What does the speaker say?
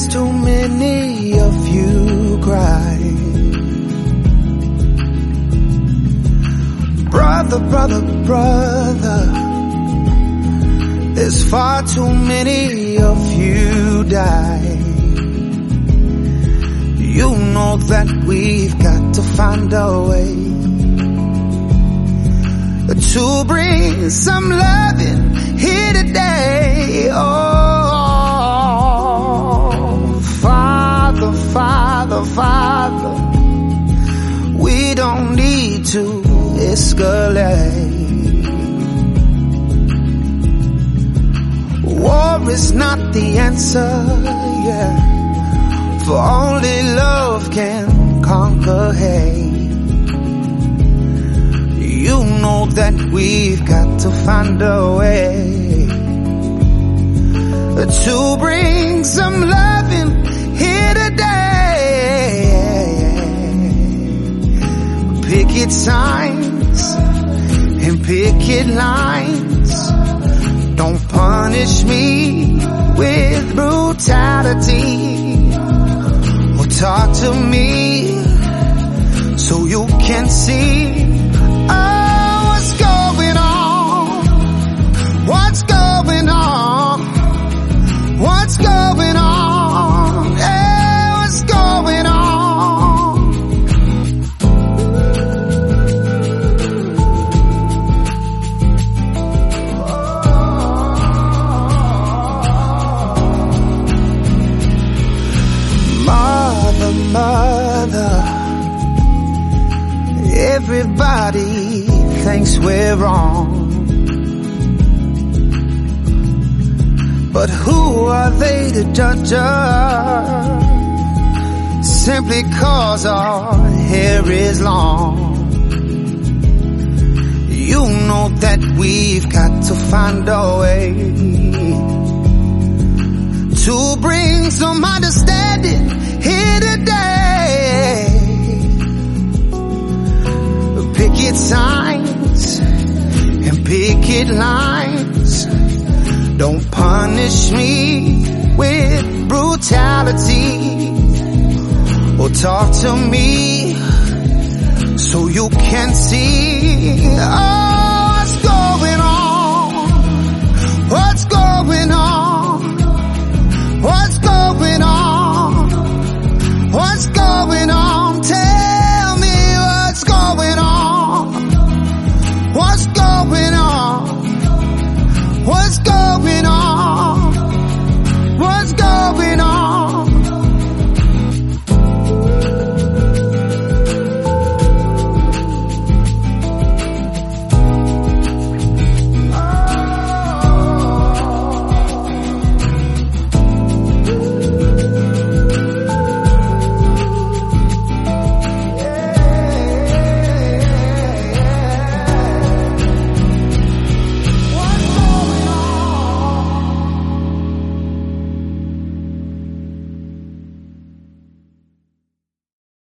There's too many of you cry. Brother, brother, brother, there's far too many of you die. You know that we've got to find a way to bring some loving here today. Oh, Father, Father, Father, we don't need to escalate. War is not the answer, yeah, for only love can conquer hate. You know that we've got to find a way to bring some loving here today. Picket signs and picket lines, don't punish me with brutality, or talk to me so you can see what's going on, what's going on, what's going on, yeah, what's going on. Mother, mother, everybody thinks we're wrong, but who are they to judge us simply cause our hair is long? You know that we've got to find a way to bring some understanding here today. Picket signs and picket lines, don't punish me with brutality, or talk to me so you can see. Oh,